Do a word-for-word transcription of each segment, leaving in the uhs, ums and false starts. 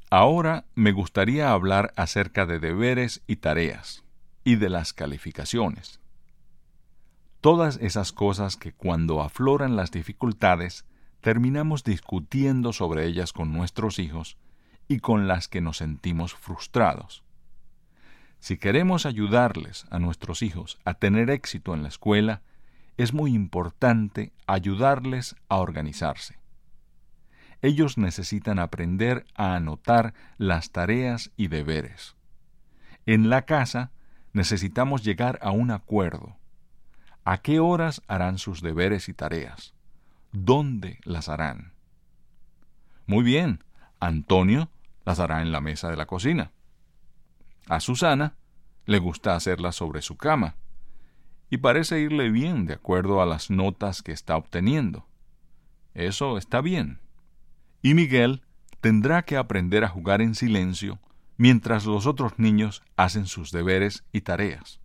Ahora me gustaría hablar acerca de deberes y tareas, y de las calificaciones. Todas esas cosas que cuando afloran las dificultades, terminamos discutiendo sobre ellas con nuestros hijos y con las que nos sentimos frustrados. Si queremos ayudarles a nuestros hijos a tener éxito en la escuela, es muy importante ayudarles a organizarse. Ellos necesitan aprender a anotar las tareas y deberes. En la casa necesitamos llegar a un acuerdo. ¿A qué horas harán sus deberes y tareas? ¿Dónde las harán? Muy bien, Antonio las hará en la mesa de la cocina. A Susana le gusta hacerlas sobre su cama, y parece irle bien de acuerdo a las notas que está obteniendo. Eso está bien. Y Miguel tendrá que aprender a jugar en silencio mientras los otros niños hacen sus deberes y tareas.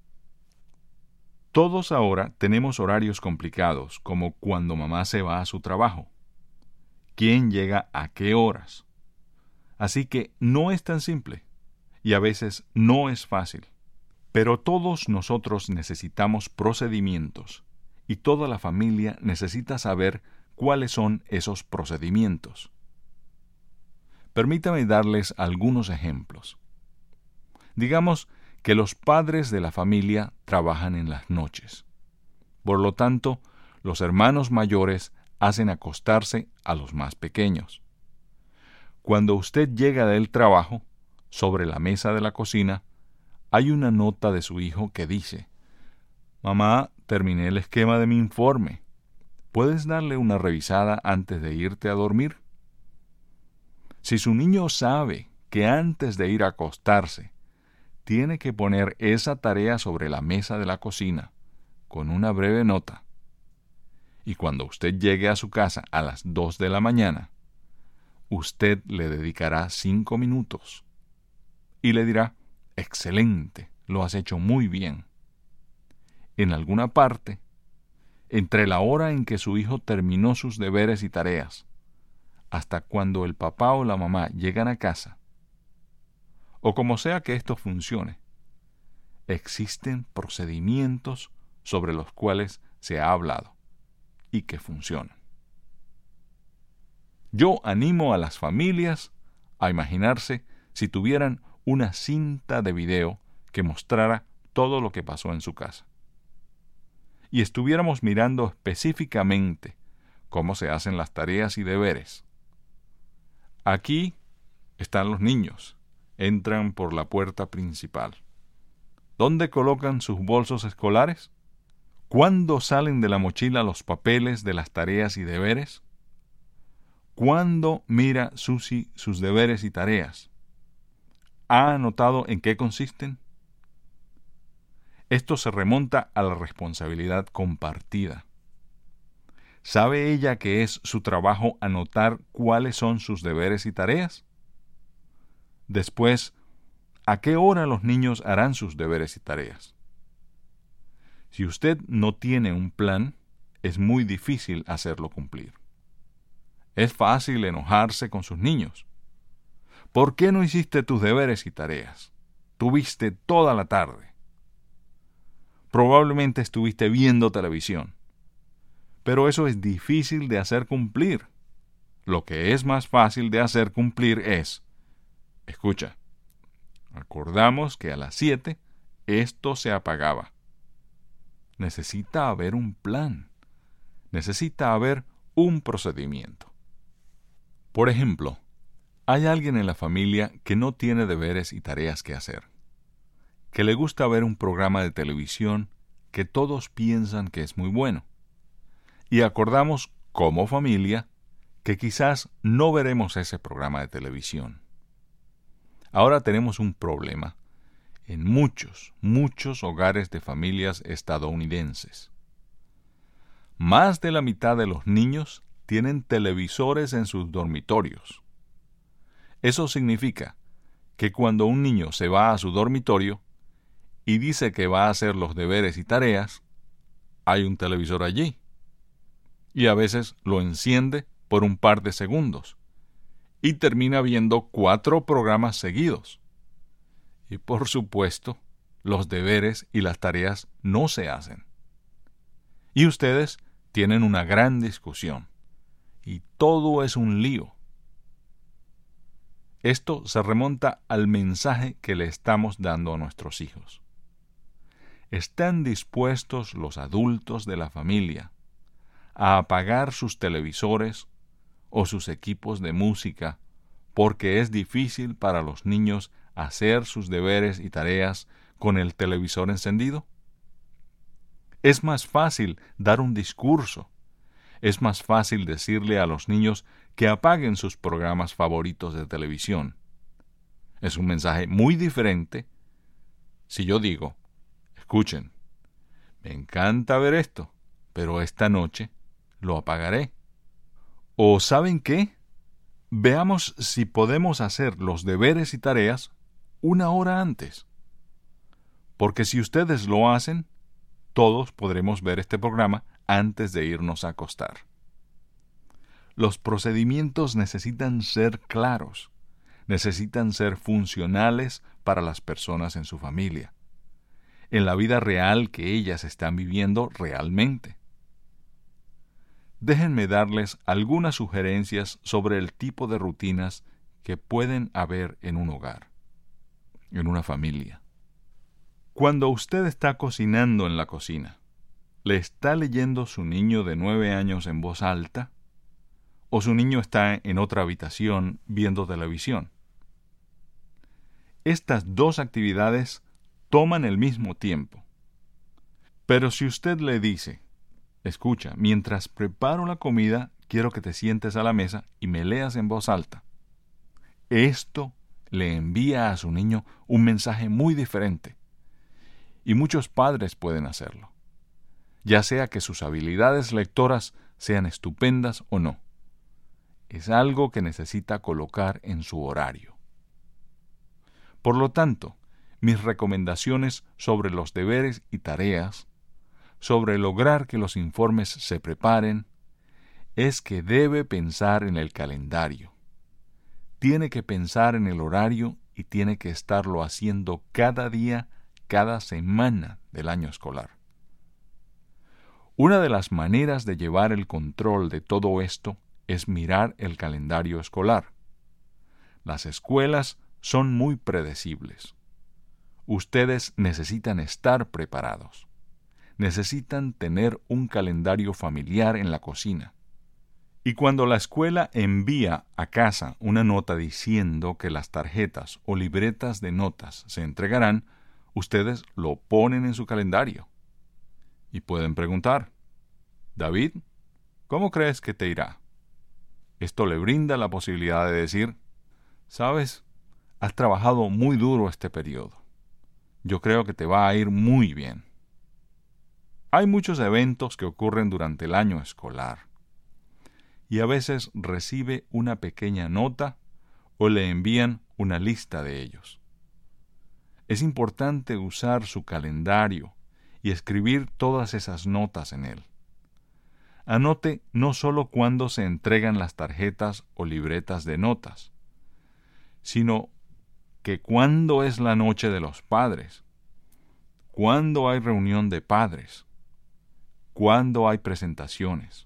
Todos ahora tenemos horarios complicados, como cuando mamá se va a su trabajo. ¿Quién llega a qué horas? Así que no es tan simple, y a veces no es fácil. Pero todos nosotros necesitamos procedimientos, y toda la familia necesita saber cuáles son esos procedimientos. Permítame darles algunos ejemplos. Digamos que los padres de la familia trabajan en las noches. Por lo tanto, los hermanos mayores hacen acostarse a los más pequeños. Cuando usted llega del trabajo, sobre la mesa de la cocina, hay una nota de su hijo que dice: «Mamá, terminé el esquema de mi informe. ¿Puedes darle una revisada antes de irte a dormir?». Si su niño sabe que antes de ir a acostarse, tiene que poner esa tarea sobre la mesa de la cocina, con una breve nota, y cuando usted llegue a su casa a las dos de la mañana, usted le dedicará cinco minutos y le dirá: «Excelente, lo has hecho muy bien». En alguna parte, entre la hora en que su hijo terminó sus deberes y tareas, hasta cuando el papá o la mamá llegan a casa, o como sea que esto funcione, existen procedimientos sobre los cuales se ha hablado y que funcionan. Yo animo a las familias a imaginarse si tuvieran una cinta de video que mostrara todo lo que pasó en su casa, y estuviéramos mirando específicamente cómo se hacen las tareas y deberes. Aquí están los niños. Entran por la puerta principal. ¿Dónde colocan sus bolsos escolares? ¿Cuándo salen de la mochila los papeles de las tareas y deberes? ¿Cuándo mira Susi sus deberes y tareas? ¿Ha anotado en qué consisten? Esto se remonta a la responsabilidad compartida. ¿Sabe ella que es su trabajo anotar cuáles son sus deberes y tareas? Después, ¿a qué hora los niños harán sus deberes y tareas? Si usted no tiene un plan, es muy difícil hacerlo cumplir. Es fácil enojarse con sus niños. ¿Por qué no hiciste tus deberes y tareas? Tuviste toda la tarde. Probablemente estuviste viendo televisión. Pero eso es difícil de hacer cumplir. Lo que es más fácil de hacer cumplir es: escucha, acordamos que a las siete esto se apagaba. Necesita haber un plan. Necesita haber un procedimiento. Por ejemplo, hay alguien en la familia que no tiene deberes y tareas que hacer, que le gusta ver un programa de televisión que todos piensan que es muy bueno, y acordamos como familia que quizás no veremos ese programa de televisión. Ahora tenemos un problema en muchos, muchos hogares de familias estadounidenses. Más de la mitad de los niños tienen televisores en sus dormitorios. Eso significa que cuando un niño se va a su dormitorio y dice que va a hacer los deberes y tareas, hay un televisor allí. Y a veces lo enciende por un par de segundos. y termina viendo cuatro programas seguidos. Y por supuesto, los deberes y las tareas no se hacen. Y ustedes tienen una gran discusión. Y todo es un lío. Esto se remonta al mensaje que le estamos dando a nuestros hijos. ¿Están dispuestos los adultos de la familia a apagar sus televisores o sus equipos de música porque es difícil para los niños hacer sus deberes y tareas con el televisor encendido? Es más fácil dar un discurso. Es más fácil decirle a los niños que apaguen sus programas favoritos de televisión. Es un mensaje muy diferente si yo digo, escuchen, me encanta ver esto, pero esta noche lo apagaré. ¿O saben qué? Veamos si podemos hacer los deberes y tareas una hora antes. Porque si ustedes lo hacen, todos podremos ver este programa antes de irnos a acostar. Los procedimientos necesitan ser claros, necesitan ser funcionales para las personas en su familia, en la vida real que ellas están viviendo realmente. Déjenme darles algunas sugerencias sobre el tipo de rutinas que pueden haber en un hogar, en una familia. Cuando usted está cocinando en la cocina, ¿le está leyendo su niño de nueve años en voz alta? ¿O su niño está en otra habitación viendo televisión? Estas dos actividades toman el mismo tiempo. Pero si usted le dice, escucha, mientras preparo la comida, quiero que te sientes a la mesa y me leas en voz alta, esto le envía a su niño un mensaje muy diferente. Y muchos padres pueden hacerlo, ya sea que sus habilidades lectoras sean estupendas o no. Es algo que necesita colocar en su horario. Por lo tanto, mis recomendaciones sobre los deberes y tareas, sobre lograr que los informes se preparen, es que debe pensar en el calendario. Tiene que pensar en el horario y tiene que estarlo haciendo cada día, cada semana del año escolar. Una de las maneras de llevar el control de todo esto es mirar el calendario escolar. Las escuelas son muy predecibles. Ustedes necesitan estar preparados. Necesitan tener un calendario familiar en la cocina. Y cuando la escuela envía a casa una nota diciendo que las tarjetas o libretas de notas se entregarán, ustedes lo ponen en su calendario. Y pueden preguntar, David, ¿cómo crees que te irá? Esto le brinda la posibilidad de decir, ¿sabes? Has trabajado muy duro este periodo. Yo creo que te va a ir muy bien. Hay muchos eventos que ocurren durante el año escolar. Y a veces recibe una pequeña nota o le envían una lista de ellos. Es importante usar su calendario y escribir todas esas notas en él. Anote no solo cuándo se entregan las tarjetas o libretas de notas, sino que cuándo es la noche de los padres, cuándo hay reunión de padres, cuándo hay presentaciones.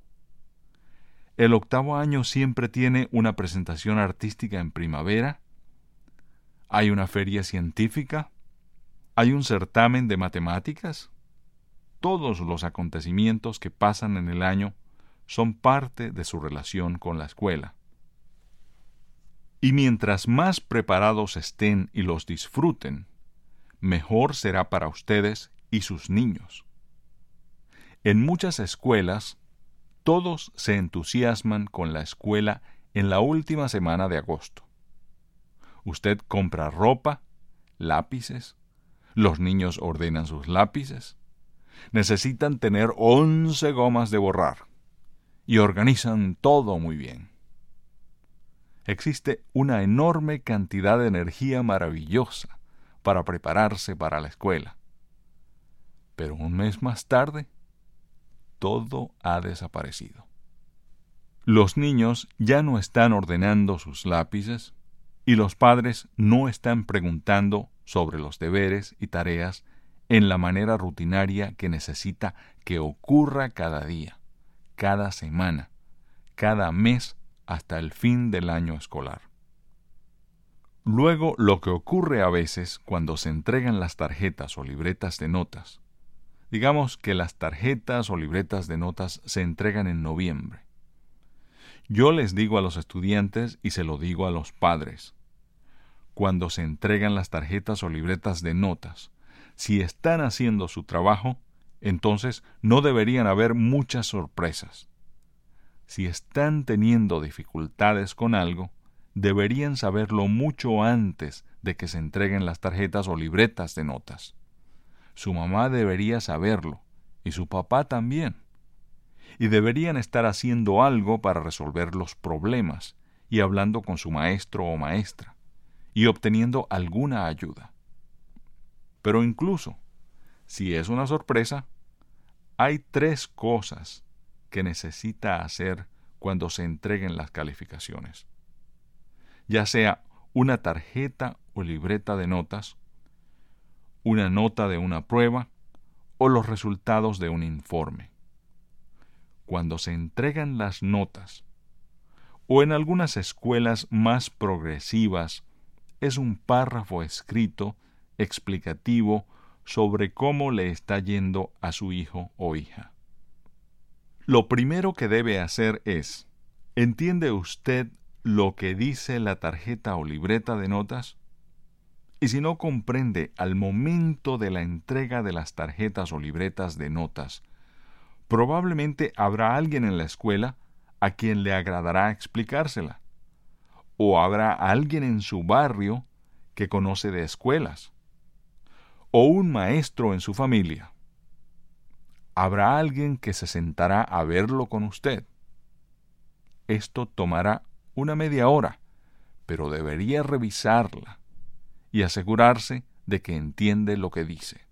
El octavo año siempre tiene una presentación artística en primavera, hay una feria científica, hay un certamen de matemáticas. Todos los acontecimientos que pasan en el año son parte de su relación con la escuela. Y mientras más preparados estén y los disfruten, mejor será para ustedes y sus niños. En muchas escuelas, todos se entusiasman con la escuela en la última semana de agosto. Usted compra ropa, lápices, los niños ordenan sus lápices, necesitan tener once gomas de borrar y organizan todo muy bien. Existe una enorme cantidad de energía maravillosa para prepararse para la escuela. Pero un mes más tarde, todo ha desaparecido. Los niños ya no están ordenando sus lápices y los padres no están preguntando sobre los deberes y tareas en la manera rutinaria que necesita que ocurra cada día, cada semana, cada mes hasta el fin del año escolar. Luego, lo que ocurre a veces cuando se entregan las tarjetas o libretas de notas, digamos que las tarjetas o libretas de notas se entregan en noviembre. Yo les digo a los estudiantes y se lo digo a los padres, cuando se entregan las tarjetas o libretas de notas, si están haciendo su trabajo, entonces no deberían haber muchas sorpresas. Si están teniendo dificultades con algo, deberían saberlo mucho antes de que se entreguen las tarjetas o libretas de notas. Su mamá debería saberlo, y su papá también. Y deberían estar haciendo algo para resolver los problemas, y hablando con su maestro o maestra, y obteniendo alguna ayuda. Pero incluso, si es una sorpresa, hay tres cosas que necesita hacer cuando se entreguen las calificaciones. Ya sea una tarjeta o libreta de notas, una nota de una prueba o los resultados de un informe. Cuando se entregan las notas, o en algunas escuelas más progresivas, es un párrafo escrito explicativo sobre cómo le está yendo a su hijo o hija. Lo primero que debe hacer es, ¿entiende usted lo que dice la tarjeta o libreta de notas? Y si no comprende al momento de la entrega de las tarjetas o libretas de notas, probablemente habrá alguien en la escuela a quien le agradará explicársela. O habrá alguien en su barrio que conoce de escuelas. O un maestro en su familia. Habrá alguien que se sentará a verlo con usted. Esto tomará una media hora, pero debería revisarla y asegurarse de que entiende lo que dice.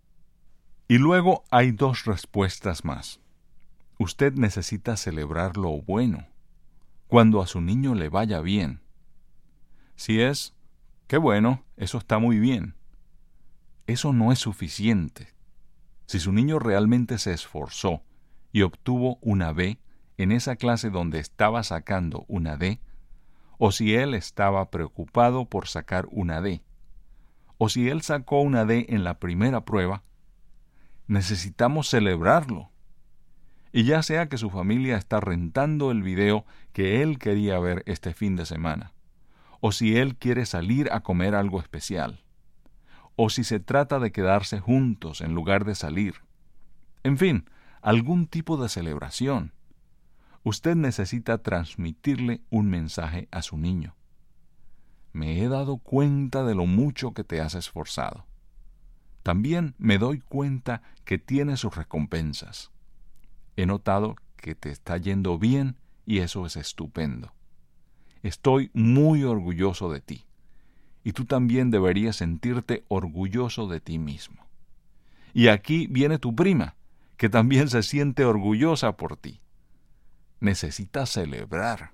Y luego hay dos respuestas más. Usted necesita celebrar lo bueno, cuando a su niño le vaya bien. Si es, qué bueno, eso está muy bien. Eso no es suficiente. Si su niño realmente se esforzó y obtuvo una B en esa clase donde estaba sacando una D, o si él estaba preocupado por sacar una D, o si él sacó una D en la primera prueba, necesitamos celebrarlo. Y ya sea que su familia está rentando el video que él quería ver este fin de semana, o si él quiere salir a comer algo especial, o si se trata de quedarse juntos en lugar de salir. En fin, algún tipo de celebración. Usted necesita transmitirle un mensaje a su niño. Me he dado cuenta de lo mucho que te has esforzado. También me doy cuenta que tienes sus recompensas. He notado que te está yendo bien y eso es estupendo. Estoy muy orgulloso de ti. Y tú también deberías sentirte orgulloso de ti mismo. Y aquí viene tu prima, que también se siente orgullosa por ti. Necesitas celebrar.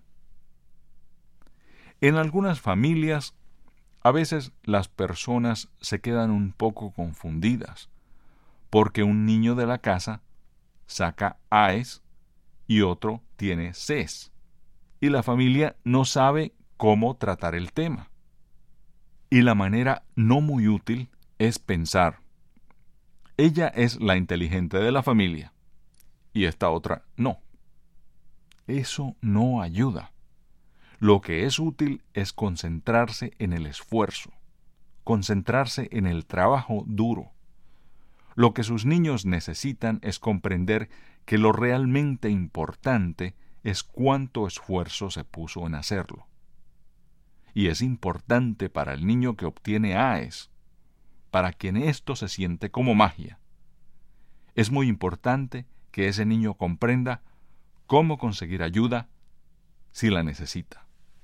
En algunas familias, a veces las personas se quedan un poco confundidas, porque un niño de la casa saca A's y otro tiene C's, y la familia no sabe cómo tratar el tema. Y la manera no muy útil es pensar, ella es la inteligente de la familia, y esta otra no. Eso no ayuda. Lo que es útil es concentrarse en el esfuerzo, concentrarse en el trabajo duro. Lo que sus niños necesitan es comprender que lo realmente importante es cuánto esfuerzo se puso en hacerlo. Y es importante para el niño que obtiene A's, para quien esto se siente como magia. Es muy importante que ese niño comprenda cómo conseguir ayuda si la necesita.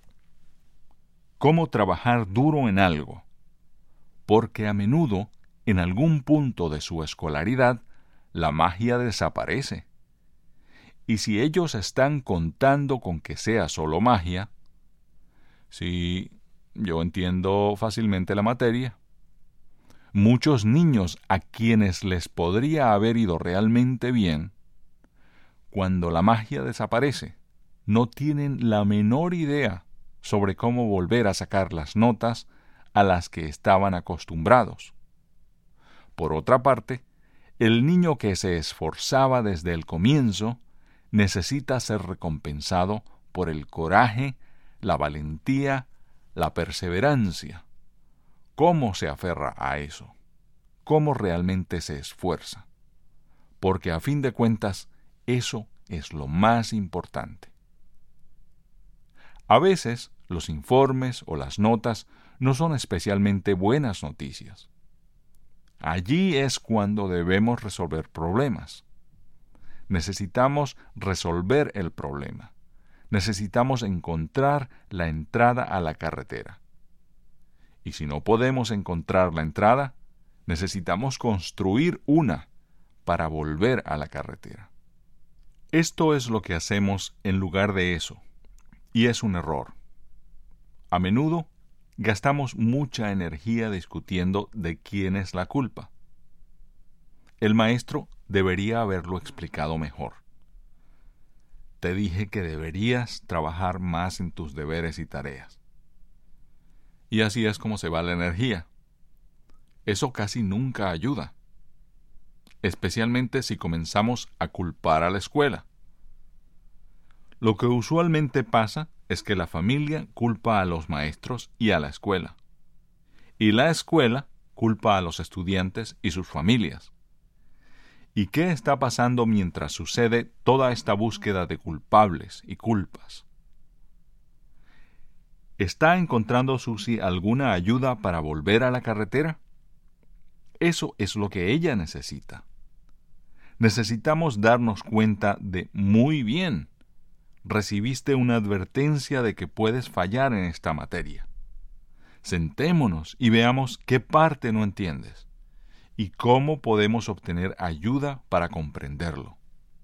Cómo trabajar duro en algo, porque a menudo, en algún punto de su escolaridad, la magia desaparece. Y si ellos están contando con que sea solo magia, sí, yo entiendo fácilmente la materia. Muchos niños a quienes les podría haber ido realmente bien, cuando la magia desaparece, no tienen la menor idea sobre cómo volver a sacar las notas a las que estaban acostumbrados. Por otra parte, el niño que se esforzaba desde el comienzo necesita ser recompensado por el coraje, la valentía, la perseverancia. ¿Cómo se aferra a eso? ¿Cómo realmente se esfuerza? Porque a fin de cuentas, eso es lo más importante. A veces, los informes o las notas no son especialmente buenas noticias. Allí es cuando debemos resolver problemas. Necesitamos resolver el problema. Necesitamos encontrar la entrada a la carretera. Y si no podemos encontrar la entrada, necesitamos construir una para volver a la carretera. Esto es lo que hacemos en lugar de eso, y es un error. A menudo gastamos mucha energía discutiendo de quién es la culpa. El maestro debería haberlo explicado mejor. Te dije que deberías trabajar más en tus deberes y tareas. Y así es como se va la energía. Eso casi nunca ayuda, especialmente si comenzamos a culpar a la escuela. Lo que usualmente pasa es que la familia culpa a los maestros y a la escuela, y la escuela culpa a los estudiantes y sus familias. ¿Y qué está pasando mientras sucede toda esta búsqueda de culpables y culpas? ¿Está encontrando Susie alguna ayuda para volver a la carretera? Eso es lo que ella necesita. Necesitamos darnos cuenta de, muy bien, recibiste una advertencia de que puedes fallar en esta materia. Sentémonos y veamos qué parte no entiendes y cómo podemos obtener ayuda para comprenderlo.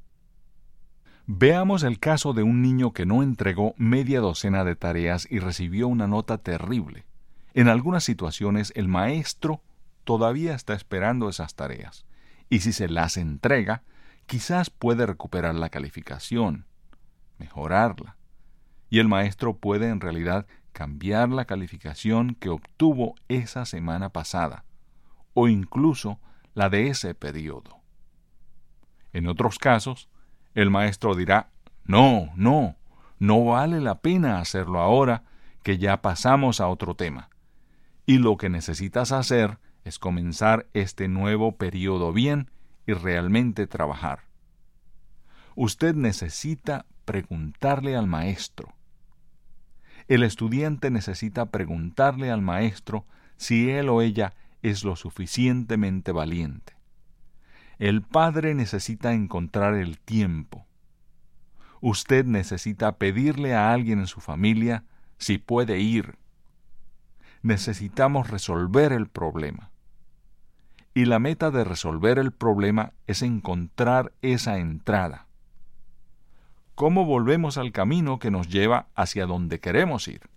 Veamos el caso de un niño que no entregó media docena de tareas y recibió una nota terrible. En algunas situaciones el maestro todavía está esperando esas tareas, y si se las entrega, quizás puede recuperar la calificación, mejorarla, y el maestro puede en realidad cambiar la calificación que obtuvo esa semana pasada, o incluso la de ese periodo. En otros casos, el maestro dirá, no, no, no vale la pena hacerlo ahora que ya pasamos a otro tema, y lo que necesitas hacer es comenzar este nuevo periodo bien y realmente trabajar. Usted necesita preguntarle al maestro. El estudiante necesita preguntarle al maestro si él o ella es lo suficientemente valiente. El padre necesita encontrar el tiempo. Usted necesita pedirle a alguien en su familia si puede ir. Necesitamos resolver el problema. Y la meta de resolver el problema es encontrar esa entrada. ¿Cómo volvemos al camino que nos lleva hacia donde queremos ir?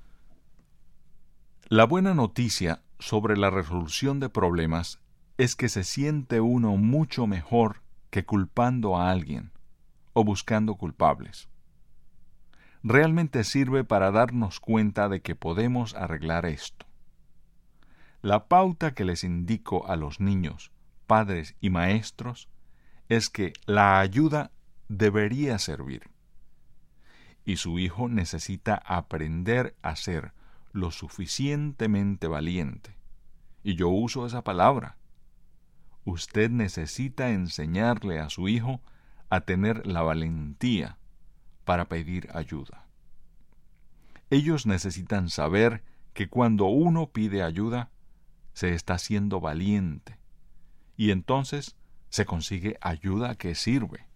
La buena noticia sobre la resolución de problemas es que se siente uno mucho mejor que culpando a alguien o buscando culpables. Realmente sirve para darnos cuenta de que podemos arreglar esto. La pauta que les indico a los niños, padres y maestros es que la ayuda debería servir. Y su hijo necesita aprender a ser lo suficientemente valiente. Y yo uso esa palabra. Usted necesita enseñarle a su hijo a tener la valentía para pedir ayuda. Ellos necesitan saber que cuando uno pide ayuda, se está siendo valiente, y entonces se consigue ayuda que sirve.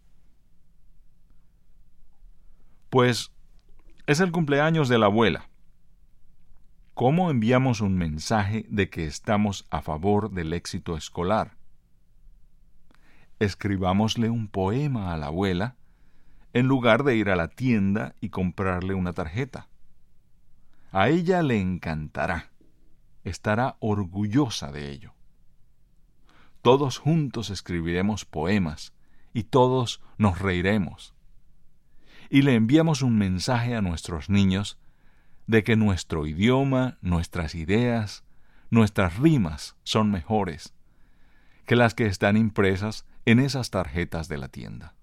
Pues es el cumpleaños de la abuela. ¿Cómo enviamos un mensaje de que estamos a favor del éxito escolar? Escribámosle un poema a la abuela en lugar de ir a la tienda y comprarle una tarjeta. A ella le encantará, estará orgullosa de ello. Todos juntos escribiremos poemas y todos nos reiremos. Y le enviamos un mensaje a nuestros niños de que nuestro idioma, nuestras ideas, nuestras rimas son mejores que las que están impresas en esas tarjetas de la tienda.